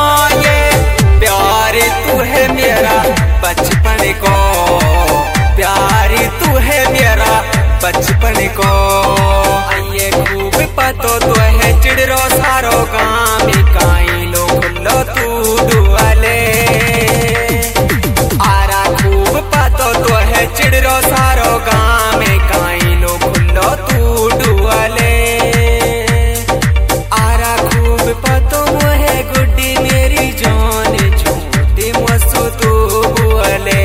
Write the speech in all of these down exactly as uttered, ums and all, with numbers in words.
ये प्यार तू है मेरा बचपन को, प्यार तू है मेरा बचपन को। आइए खूब पतो तो है चिड़रो सारो गाम काई लो खुल्लो तू दुआले। आरा खूब पतो तो है चिड़रो सारो गाम काई लो खुल्लो तू दुआले। आरा खूब पतो है गुड्डी मेरी जान झूठी मसू तू बुआले।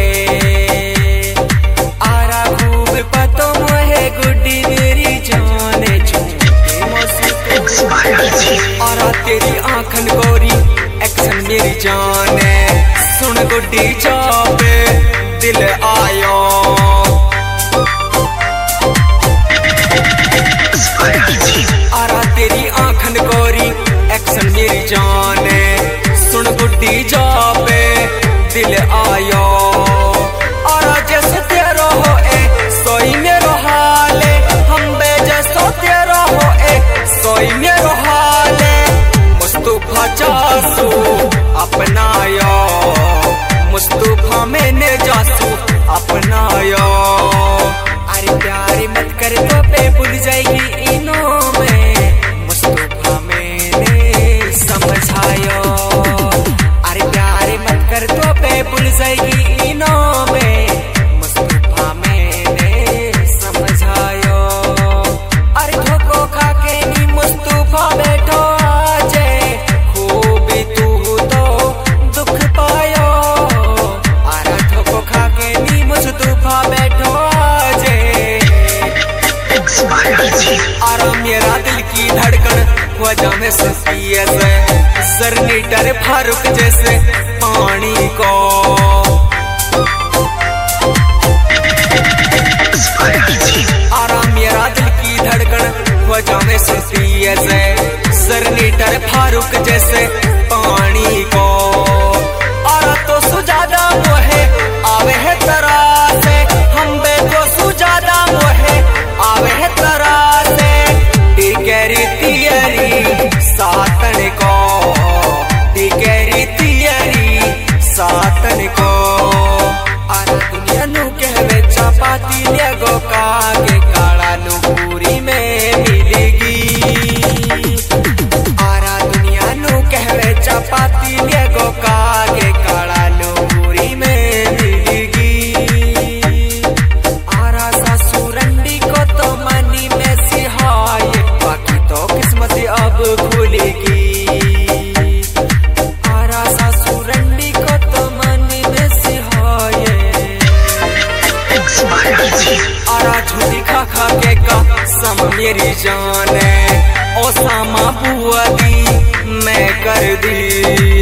आरा खूब पतो है गुड्डी मेरी जान झूठी मसू तू। आरा तेरी आंखन गोरी एक्शन मेरी जान है, सुन गुड्डी चापे दिल आयो। आरा तेरी आंखन गोरी एक्शन मेरी जान है, सुन गुड्डी जापे दिल आयो। आरा जैसे तेरो हो ए सोई मेरो हाले, हम बे जैसो तेरो हो ए सोई मेरो हाले। मुस्तफा जासू अपनायो, मुस्तफा मैंने जासू अपनायो। अरे प्यारे मत कर तो पे भूल जाएगी इनो में, मुस्तफा मैंने समझायो। अरे प्यारे मत कर तो पे भूल जाएगी इनो में, मुस्तफा मैंने समझायो। अरे धोखो खा के नी मुस्तफा बैठो आजे, खूबी तू तो दुख पायो। अरे धोखो खा के नी मुस्तफा बैठो आजे। आरा मेरा दिल की धड़कन वजह में सुनती है सरनीटर फारूक जैसे पानी को। आरा मेरा दिल की धड़कन वजह में सुनती है सरनीटर फारूक जैसे पानी को। आरा तो सुजादा मोहे आवे है तरा से, हम बे तो सुजादा मोहे आवे है तरा से। टिकेरी तियरी सातन को, टिकेरी तियरी सातन को। आरा दुनिया नु कहवे चपाती लेगो कागे काला नु पूरी में मिलेगी। आरा दुनिया नु कहवे चपाती लेगो कागे काला नु पूरी में मिलेगी। आरा सासुरंडी को तो मनी में सिहाय, बाकी तो किस्मत अब खुलेगी। आरा सासुरंडी को तो मनी में सिहाय। आरा झूठी खा खा के का सम मेरी जान है, ओसामा बुआ दी मैं कर दी।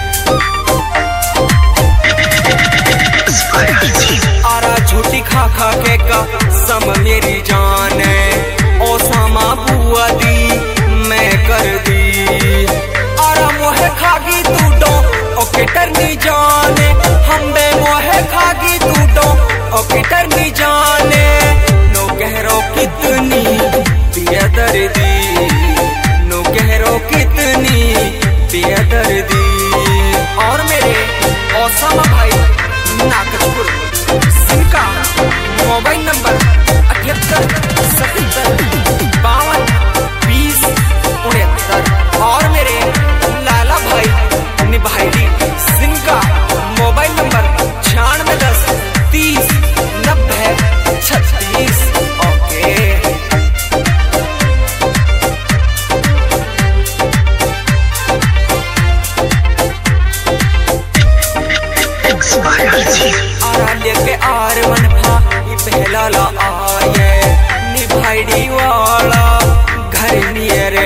आरा झूठी खा खा के का सम मेरी जान है, ओसामा बुआ दी मैं कर दी। आरा मोहे खागी तू डो ओके टरनी जाने, हम बे मोहे खागी तू डो ओके टरनी जाने। नो कहरो कितनी बेदर्दी, नो कहरो कितनी बेदर्दी। और मेरे ओसामा भाई नागजपुर जिनका मोबाइल नंबर अठहत्तर सतहत्तर बावन बीस उनहत्तर। और मेरे लाला भाई निभाईली जिनका मोबाइल नंबर छियानवे दस तीस नब्बे छत्तीस। ओके आरा लेके आर वन भा पहला ला आये, निभाईडी वाला घर नियरे।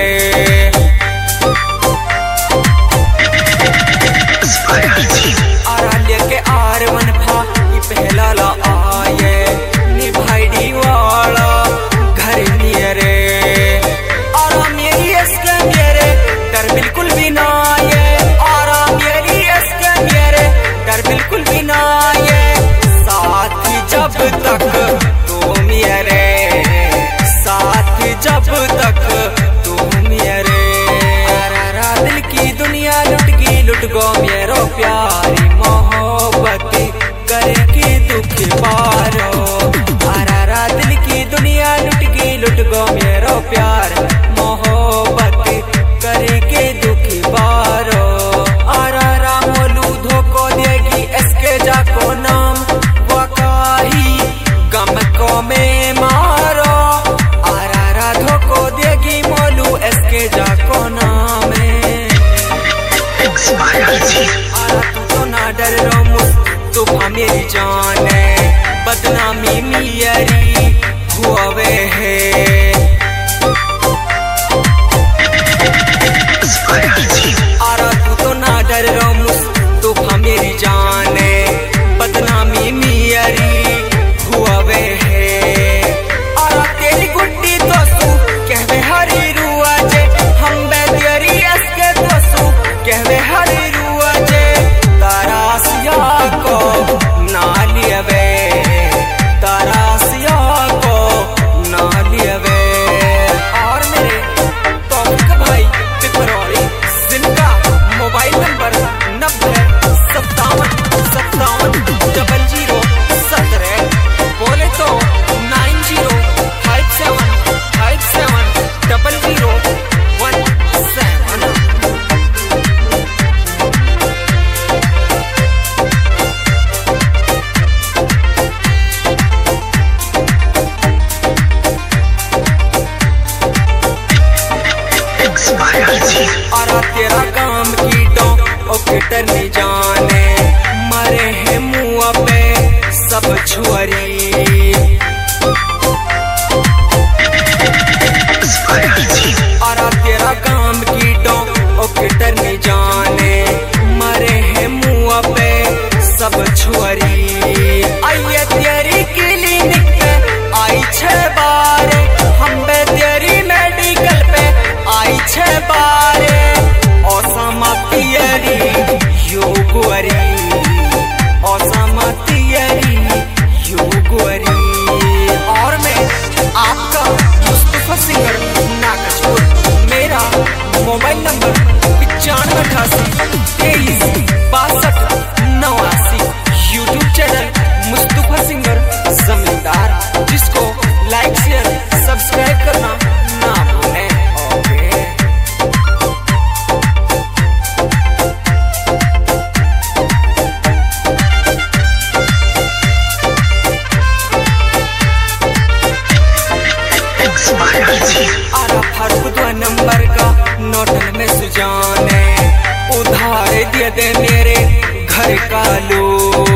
आरा लेके आर वन भा पहला ला आये, निभाईडी वाला घर नियरे। आरा मेरी इसके मेरे डर बिल्कुल भी ना ये, आरा मेरी इसके मेरे डर बिल्कुल भी ना ये। साथ जब तक तुम मेरे, साथ जब तक तुम मेरे। दिल की दुनिया लुट गई लुट गो मेरो प्यारी मोहब्बत करके दुख पारो। आरा दिल की दुनिया लुट गई, लुट गो मेरो प्यार मोहब्बत करके दुख पारो। आरा मोलू धोखो देगी इसके जाको नाम वकाही गम को में मारो। आरा धोखो देगी मोलू इसके जाको नाम आरा तू तो ना डर रो मुझ तो मेरी जान है, बदनामी मेरी हुए है। आरा तू तो ना डर रो मुझ तो मेरी जान है, बदनामी मेरी हुए है। आरा तेरी गुड्डी तो सू कहवे हरी रुआ जे, हम बेदरी इसके तो सू कहवे हरी रुआ जे। तारासिया को ना लियवे, तारासिया को ना लियवे। और मेरे तौफीक भाई पिपरौली जिनका मोबाइल नंबर नब्बे सत्तावन सत्तावन डबल जीरो सत्रह, बोले तो nine zero five seven five seven double zero one seven. आरा तेरा काम की डो ओके टरनी जाने, मरे हैं मुआ पे सब छुअरी। आरा तेरा काम की डो ओके टरनी जाने, मरे हैं मुआ पे सब छुअरी। आइए तेरी क्लिनिक पे आई छह बार, हम बे तेरी मेडिकल पे आई छह बार। ओसामा तियरी युगुअरी, ओसामा तियरी युगुअरी। और मैं आपका मुस्तफा सिंगर नागजपुर, मेरा मोबाइल नंबर पचानवे अठासी तेईस बासठ नवासी। यूट्यूब चैनल मुस्तफा सिंगर जमींदार, जिसको लाइक शेयर सब्सक्राइब करना ना भूलें। ओके आरा फारूक दो नंबर का नोटल में सुजाने, उधार दे दे मेरे घर का लो।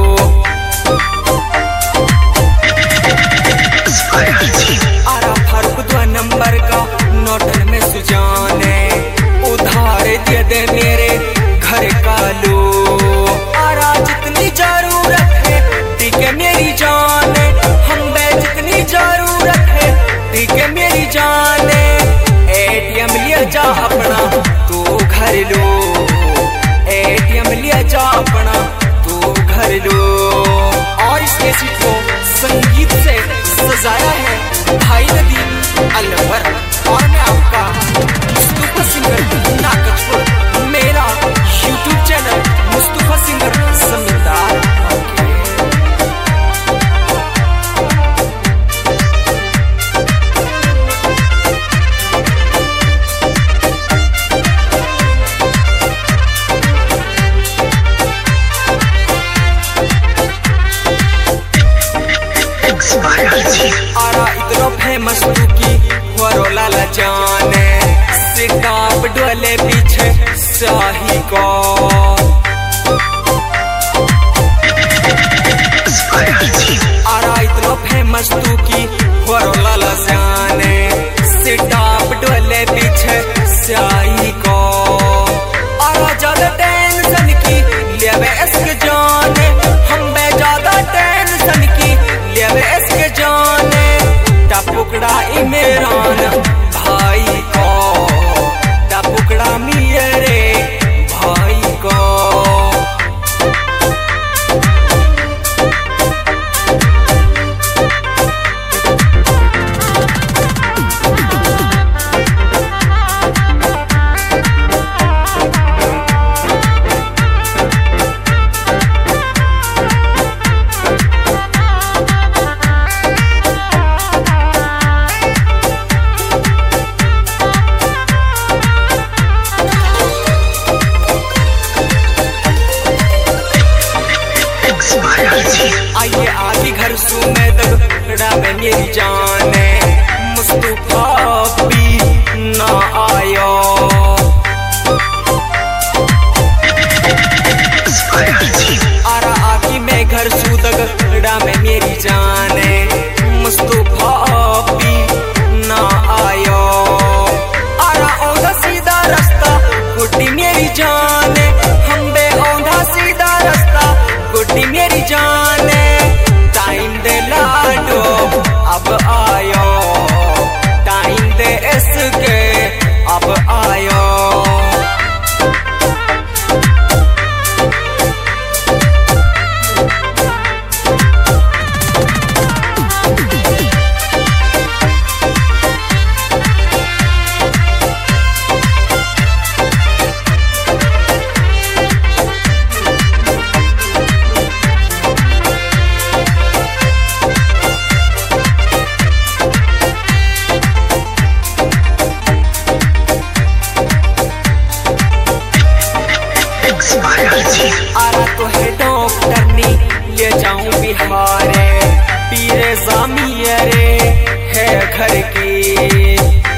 आरा फारूक दो नंबर का नोटल में सुजाने, उधार दे दे मेरे घर का लो। आरा जितनी जरूरत है ठीक है मेरी जान, हम बे जितनी जरूरत है ठीक है मेरी जान। एटीएम लिया जा अपना तू घर लो, एटीएम लिया जा अपना तू घर लो। और इस कैसेट को संगीत से सजाया है भाई नदीम अलवर। और मैं आपका मुस्तफा सिंगर नागजपुर, मेरा यूट्यूब चैनल मुस्तफा सिंगर जमींदार। आरा इतनो फेमस तू की वरोला ला जाने, सिटाप डोले पीछे शाही को। आरा इतनो फेमस तू की वरोला ला जाने, सिटाप डोले पीछे शाही को। आरा ज्यादा टेंशन की लेवे इसके जाने, हम बे ज्यादा टेंशन की लेवे इसके जाने। टपुकड़ा इमरान भाई को, टपुकड़ा मेरे भाई को। मेरी जान है मुस्तफा भी ना आया। आरा आकी मैं घर सूदगड़ा में मेरी जान है मुस्तफा भी ना आया। आरा औंधा सीधा रास्ता गुड्डी मेरी जान है, हम बे औंधा सीधा रास्ता गुड्डी मेरी जान है। टाइम दे लाडो अब आयो, टाइम दे इसके अब आयो। आरा तो है डॉक्टर नी ले जाऊं बिहारे, पीरे जामिया रे है घर की।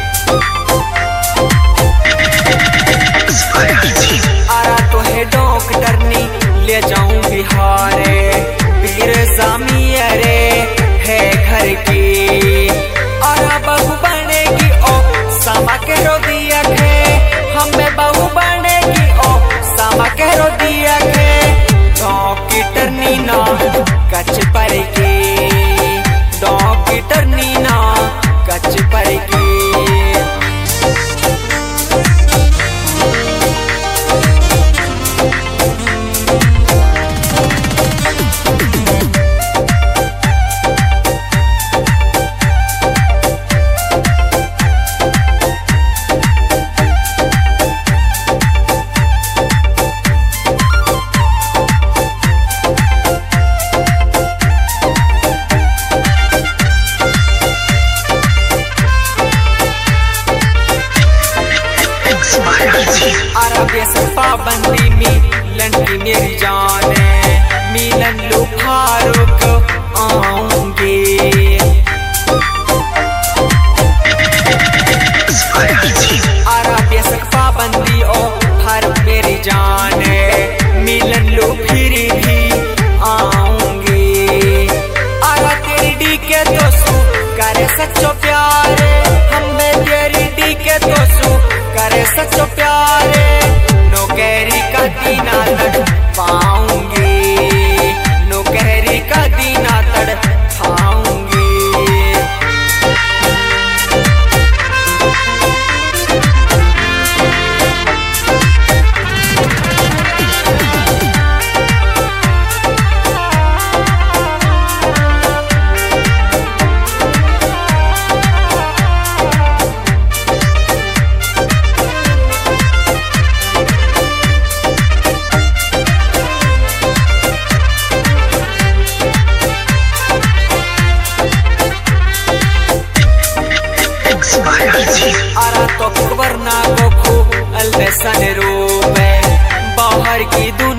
आरा तो है डॉक्टर नी ले जाऊं बिहारे, पीरे जामिया रे है घर की। आरा बहू बनेगी ओ सामा के रो दिया खे, हमें बहू बनेगी ओ सामा के रो दिया खे। डॉक्टर नीना कच पर की, डॉक्टर नीना कच पर की। आरा बेसन पाबंदी मिलन की मेरी जान है, मिलन लो फारूक आऊंगे। आरा बेसन पाबंदी ओ फारूक मेरी जान है, मिलन लो फिर भी आऊंगे। आरा तेरी डी के दोस्तों करे सच्चो प्यार, हमें तेरी डी के दोस्तों करे सच्चो प्यारे। नौकरी का दीना तड़ पाऊंगी, नौकरी का दीना तड़ पाऊंगी। आरा तो वरना को खो अलसन रूप है बाहर की